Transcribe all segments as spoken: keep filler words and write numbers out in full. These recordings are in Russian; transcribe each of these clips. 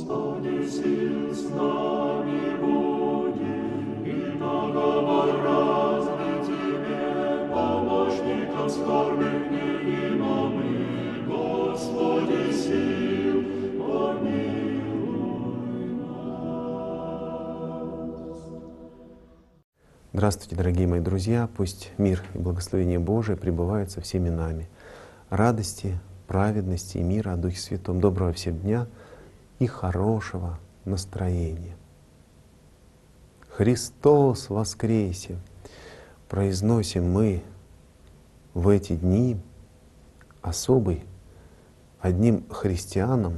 Господи, сил с нами буди, и наговор разный Тебе, помощником скорбных не имамы, Господи, сил, помилуй нас. Здравствуйте, дорогие мои друзья! Пусть мир и благословение Божие пребывают со всеми нами. Радости, праведности и мира о Духе Святом. Доброго всем дня и хорошего настроения. Христос воскресе! Произносим мы в эти дни особый, одним христианам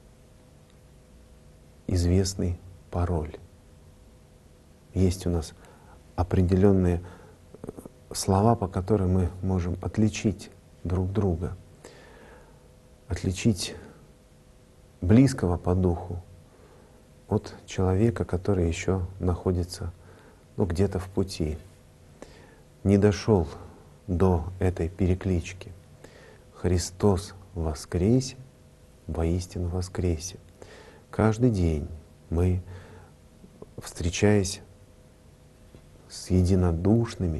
известный пароль. Есть у нас определенные слова, по которым мы можем отличить друг друга, отличить близкого по духу от человека, который еще находится ну, где-то в пути, не дошел до этой переклички. Христос воскресе, воистину воскресе. Каждый день мы, встречаясь с единодушными,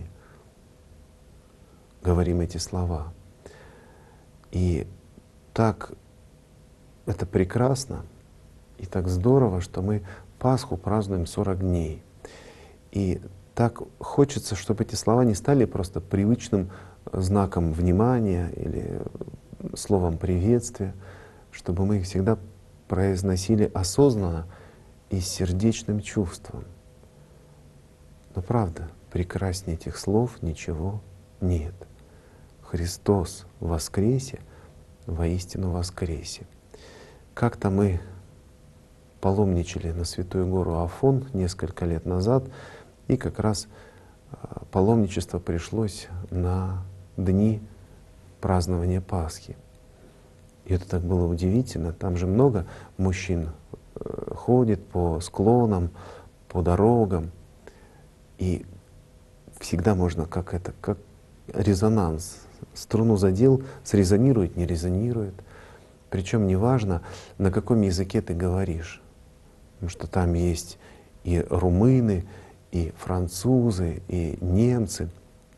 говорим эти слова. И так это прекрасно и так здорово, что мы Пасху празднуем сорок дней. И так хочется, чтобы эти слова не стали просто привычным знаком внимания или словом приветствия, чтобы мы их всегда произносили осознанно и с сердечным чувством. Но правда, прекраснее этих слов ничего нет. Христос воскресе, воистину воскресе. Как-то мы паломничали на Святую гору Афон несколько лет назад, и как раз паломничество пришлось на дни празднования Пасхи. И это так было удивительно. Там же много мужчин ходит по склонам, по дорогам, и всегда можно как это, как резонанс. Струну задел, срезонирует, не резонирует. Причем неважно, на каком языке ты говоришь. Потому что там есть и румыны, и французы, и немцы.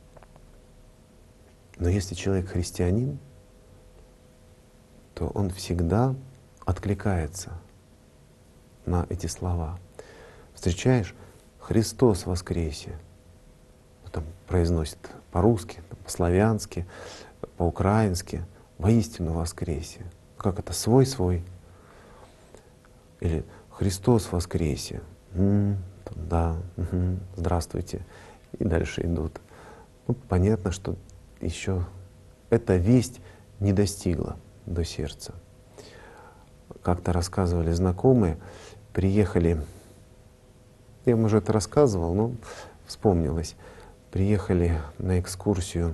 Но если человек христианин, то он всегда откликается на эти слова. Встречаешь «Христос воскресе», там произносит по-русски, по-славянски, по-украински, «воистину воскресе». Как это? Свой-свой. Или «Христос воскресе». М-м, да, угу, здравствуйте. И дальше идут. Ну, понятно, что еще эта весть не достигла до сердца. Как-то рассказывали знакомые, приехали, я вам уже это рассказывал, но вспомнилось, приехали на экскурсию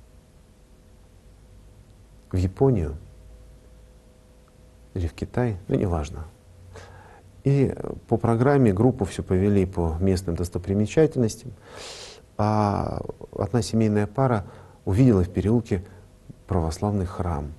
в Японию или в Китай, ну неважно. И по программе группу все повели по местным достопримечательностям, а одна семейная пара увидела в переулке православный храм.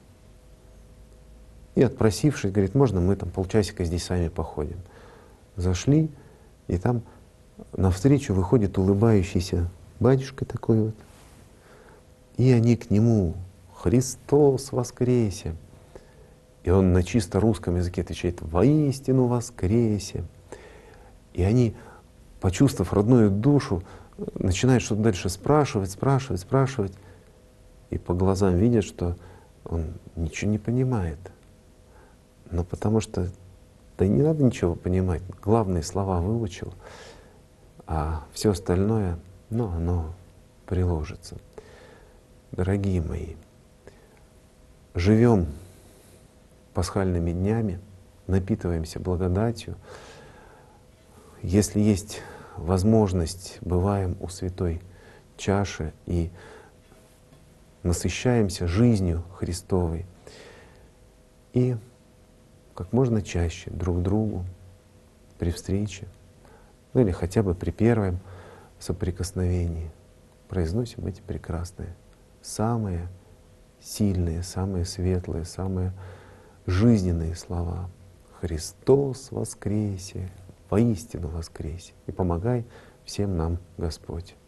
И отпросившись, говорит, можно мы там полчасика здесь сами походим. Зашли, и там навстречу выходит улыбающийся батюшка такой вот. И они к нему: «Христос воскресе!» И он на чисто русском языке отвечает: «Воистину воскресе!» И они, почувствовав родную душу, начинают что-то дальше спрашивать, спрашивать, спрашивать. И по глазам видят, что он ничего не понимает. Но потому что, да и не надо ничего понимать, главные слова выучил, а все остальное, ну, оно приложится. Дорогие мои, живем пасхальными днями, напитываемся благодатью. Если есть возможность, бываем у святой чаши и насыщаемся жизнью Христовой. И как можно чаще друг другу при встрече, ну или хотя бы при первом соприкосновении произносим эти прекрасные, самые сильные, самые светлые, самые жизненные слова. Христос воскресе, воистину воскресе. И помогай всем нам, Господь.